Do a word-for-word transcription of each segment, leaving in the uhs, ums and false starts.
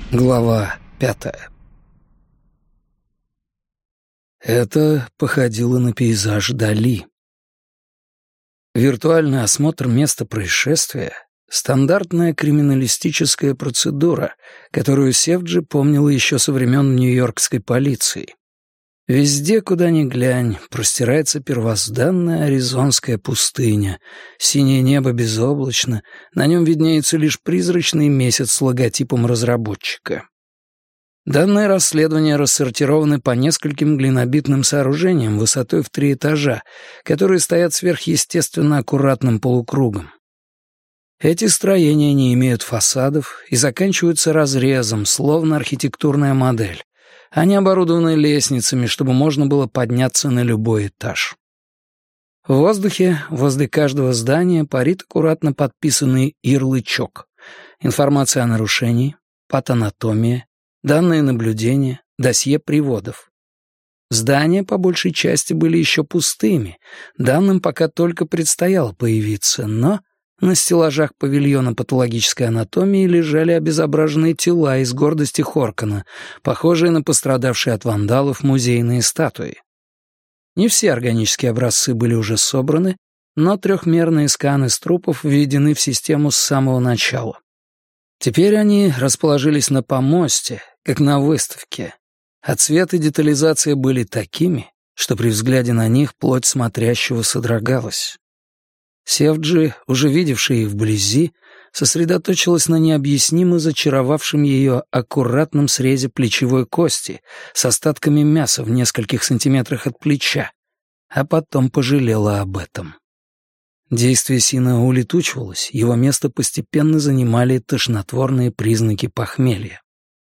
Глава пятая. Это походило на пейзаж Дали. Виртуальный осмотр места происшествия — стандартная криминалистическая процедура, которую Севджи помнила еще со времен нью-йоркской полиции. Везде, куда ни глянь, простирается первозданная аризонская пустыня, синее небо безоблачно, на нем виднеется лишь призрачный месяц с логотипом разработчика. Данные расследования рассортированы по нескольким глинобитным сооружениям высотой в три этажа, которые стоят сверхъестественно аккуратным полукругом. Эти строения не имеют фасадов и заканчиваются разрезом, словно архитектурная модель. Они оборудованы лестницами, чтобы можно было подняться на любой этаж. В воздухе возле каждого здания парит аккуратно подписанный ярлычок. Информация о нарушении, патанатомия, данные наблюдения, досье приводов. Здания по большей части были еще пустыми, данным пока только предстояло появиться, но на стеллажах павильона патологической анатомии лежали обезображенные тела из гордости Хоркана, похожие на пострадавшие от вандалов музейные статуи. Не все органические образцы были уже собраны, но трехмерные сканы с трупов введены в систему с самого начала. Теперь они расположились на помосте, как на выставке, а цвет и детализация были такими, что при взгляде на них плоть смотрящего содрогалась. Севджи, уже видевшая их вблизи, сосредоточилась на необъяснимо зачаровавшем ее аккуратном срезе плечевой кости с остатками мяса в нескольких сантиметрах от плеча, а потом пожалела об этом. Действие Сина улетучивалось, его место постепенно занимали тошнотворные признаки похмелья.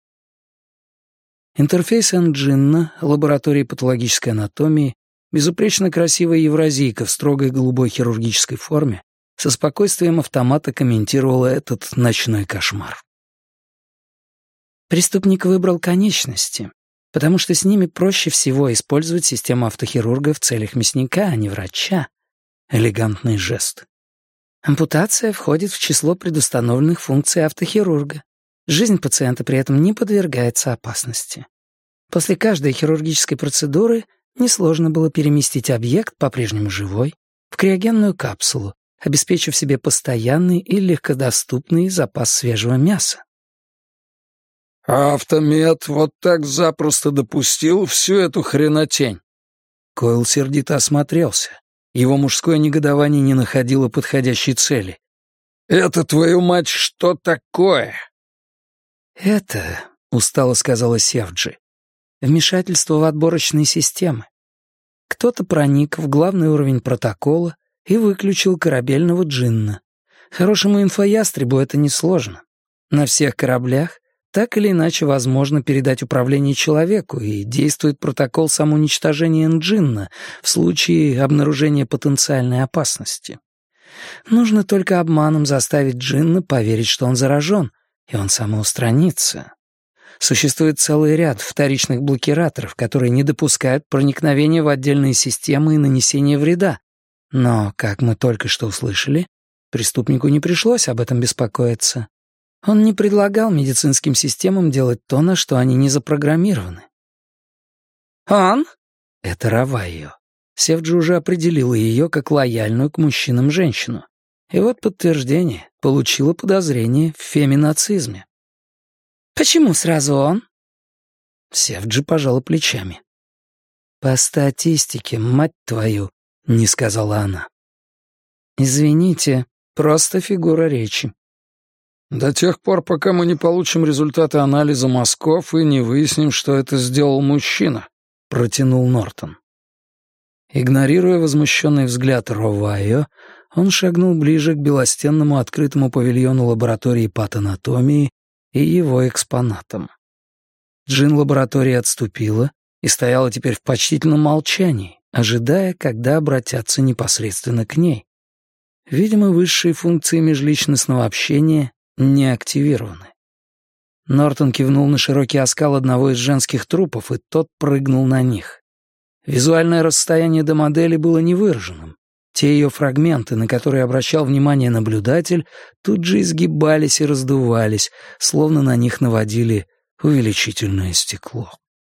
Интерфейс Энджинна, лаборатории патологической анатомии, безупречно красивая евразийка в строгой голубой хирургической форме, со спокойствием автомата комментировала этот ночной кошмар. Преступник выбрал конечности, потому что с ними проще всего использовать систему автохирурга в целях мясника, а не врача. Элегантный жест. Ампутация входит в число предустановленных функций автохирурга. Жизнь пациента при этом не подвергается опасности. После каждой хирургической процедуры несложно было переместить объект, по-прежнему живой, в криогенную капсулу, обеспечив себе постоянный и легкодоступный запас свежего мяса. А автомед вот так запросто допустил всю эту хренотень. Койл сердито осмотрелся. Его мужское негодование не находило подходящей цели. «Это, твою мать, что такое?» «Это», — устало сказала Севджи, — «вмешательство в отборочные системы. Кто-то проник в главный уровень протокола и выключил корабельного джинна. Хорошему инфоястребу это несложно. На всех кораблях так или иначе возможно передать управление человеку, и действует протокол самоуничтожения джинна в случае обнаружения потенциальной опасности. Нужно только обманом заставить джинна поверить, что он заражен, и он самоустранится. Существует целый ряд вторичных блокираторов, которые не допускают проникновения в отдельные системы и нанесения вреда. Но, как мы только что услышали, преступнику не пришлось об этом беспокоиться. Он не предлагал медицинским системам делать то, на что они не запрограммированы. «Он?» — это Равайо. Севджи уже определила ее как лояльную к мужчинам женщину. И вот подтверждение: получила подозрение в феминацизме. «Почему сразу он?» Севджи пожала плечами. «По статистике, мать твою», — не сказала она. «Извините, просто фигура речи». «До тех пор, пока мы не получим результаты анализа мозгов и не выясним, что это сделал мужчина», — протянул Нортон. Игнорируя возмущенный взгляд Ровайо, он шагнул ближе к белостенному открытому павильону лаборатории патанатомии и его экспонатам. Джин-лаборатория отступила и стояла теперь в почтительном молчании, ожидая, когда обратятся непосредственно к ней. Видимо, высшие функции межличностного общения не активированы. Нортон кивнул на широкий оскал одного из женских трупов, и тот прыгнул на них. Визуальное расстояние до модели было невыраженным. Те ее фрагменты, на которые обращал внимание наблюдатель, тут же изгибались и раздувались, словно на них наводили увеличительное стекло.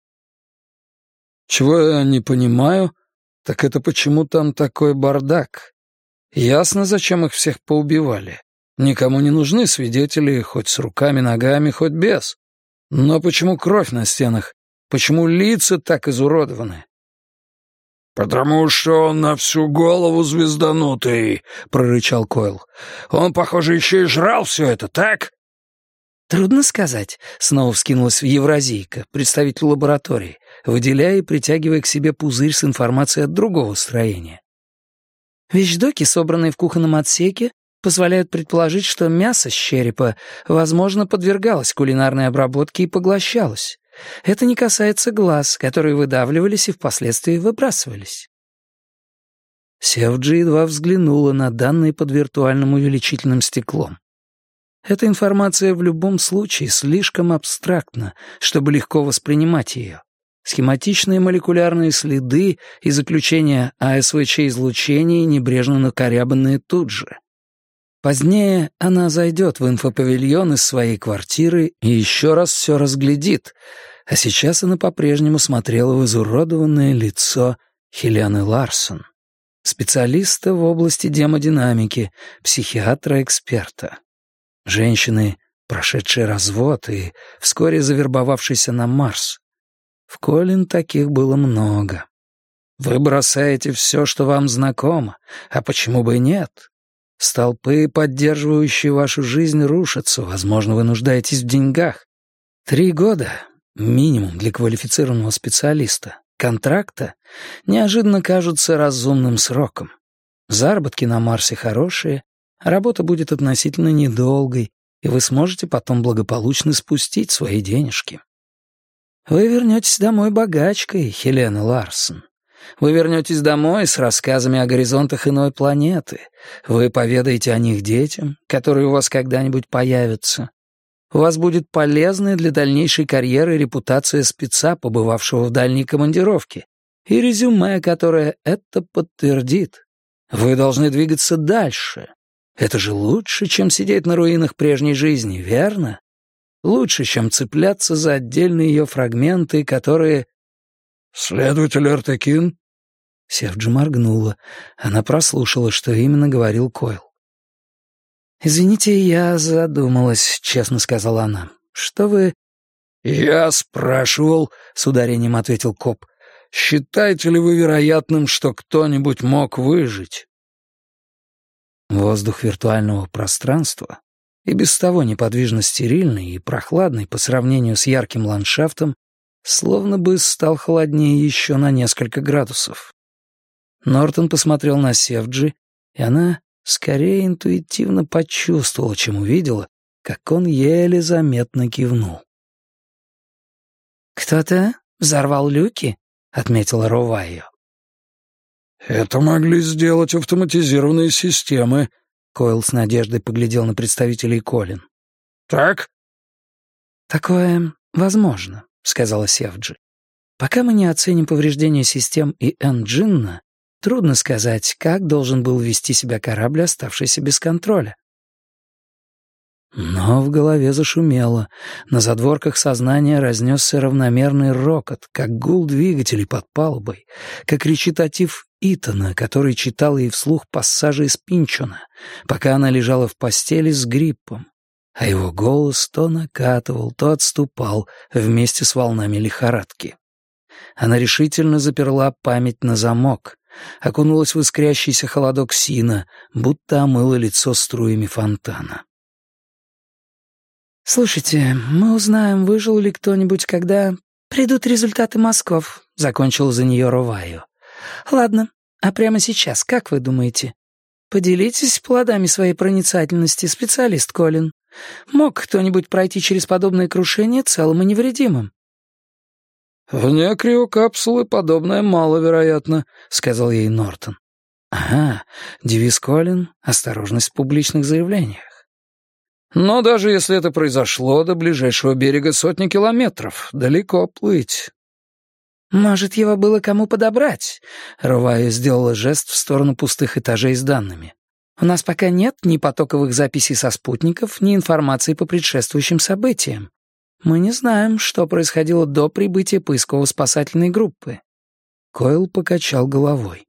«Чего я не понимаю, так это почему там такой бардак? Ясно, зачем их всех поубивали. Никому не нужны свидетели, хоть с руками-ногами, хоть без. Но почему кровь на стенах? Почему лица так изуродованы?» «Потому что он на всю голову звезданутый», — прорычал Койл. «Он, похоже, еще и жрал все это, так?» «Трудно сказать», — снова вскинулась Евразийка, представитель лаборатории, выделяя и притягивая к себе пузырь с информацией от другого строения. «Вещдоки, собранные в кухонном отсеке, позволяют предположить, что мясо с черепа, возможно, подвергалось кулинарной обработке и поглощалось. Это не касается глаз, которые выдавливались и впоследствии выбрасывались». Севджи едва взглянула на данные под виртуальным увеличительным стеклом. Эта информация в любом случае слишком абстрактна, чтобы легко воспринимать ее. Схематичные молекулярные следы и заключения АСВЧ-излучений, небрежно накорябанные тут же. Позднее она зайдет в инфопавильон из своей квартиры и еще раз все разглядит, а сейчас она по-прежнему смотрела в изуродованное лицо Хелены Ларсон, специалиста в области демодинамики, психиатра-эксперта. Женщины, прошедшие развод и вскоре завербовавшейся на Марс. В Колин таких было много. Вы бросаете все, что вам знакомо, а почему бы и нет? Столпы, поддерживающие вашу жизнь, рушатся, возможно, вы нуждаетесь в деньгах. Три года, минимум для квалифицированного специалиста, контракта, неожиданно кажутся разумным сроком. Заработки на Марсе хорошие, работа будет относительно недолгой, и вы сможете потом благополучно спустить свои денежки. Вы вернетесь домой богачкой, Хелена Ларсон. Вы вернетесь домой с рассказами о горизонтах иной планеты. Вы поведаете о них детям, которые у вас когда-нибудь появятся. У вас будет полезная для дальнейшей карьеры репутация спеца, побывавшего в дальней командировке, и резюме, которое это подтвердит. Вы должны двигаться дальше. Это же лучше, чем сидеть на руинах прежней жизни, верно? Лучше, чем цепляться за отдельные ее фрагменты, которые... «Следователь Артекин?» Севджи моргнула. Она прослушала, что именно говорил Койл. «Извините, я задумалась», — честно сказала она. «Что вы...» «Я спрашивал», — с ударением ответил коп, «считаете ли вы вероятным, что кто-нибудь мог выжить?» Воздух виртуального пространства, и без того неподвижно стерильный и прохладный по сравнению с ярким ландшафтом, словно бы стал холоднее еще на несколько градусов. Нортон посмотрел на Севджи, и она скорее интуитивно почувствовала, чем увидела, как он еле заметно кивнул. «Кто-то взорвал люки?» — отметила Ровайо. «Это могли сделать автоматизированные системы», — Койл с надеждой поглядел на представителей Колин. «Так?» «Такое возможно», — сказала Севджи. «Пока мы не оценим повреждения систем и Энджинна, трудно сказать, как должен был вести себя корабль, оставшийся без контроля». Но в голове зашумело. На задворках сознания разнесся равномерный рокот, как гул двигателей под палубой, как речитатив Итана, который читал ей вслух пассажи из Пинчона, пока она лежала в постели с гриппом, а его голос то накатывал, то отступал вместе с волнами лихорадки. Она решительно заперла память на замок, окунулась в искрящийся холодок сина, будто омыла лицо струями фонтана. «Слушайте, мы узнаем, выжил ли кто-нибудь, когда придут результаты мазков», — закончила за нее Ровайо. «Ладно, а прямо сейчас, как вы думаете? Поделитесь плодами своей проницательности, специалист Колин. Мог кто-нибудь пройти через подобное крушение целым и невредимым?» «Вне криокапсулы подобное маловероятно», — сказал ей Нортон. «Ага, девиз Колин — осторожность в публичных заявлениях. Но даже если это произошло, до ближайшего берега сотни километров, далеко плыть». «Может, его было кому подобрать?» Рувая сделала жест в сторону пустых этажей с данными. «У нас пока нет ни потоковых записей со спутников, ни информации по предшествующим событиям. Мы не знаем, что происходило до прибытия поисково-спасательной группы». Койл покачал головой.